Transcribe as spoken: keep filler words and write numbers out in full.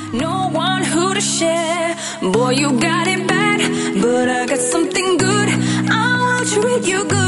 no one who to share. Boy, you got it bad, but I got something good. I will treat you good.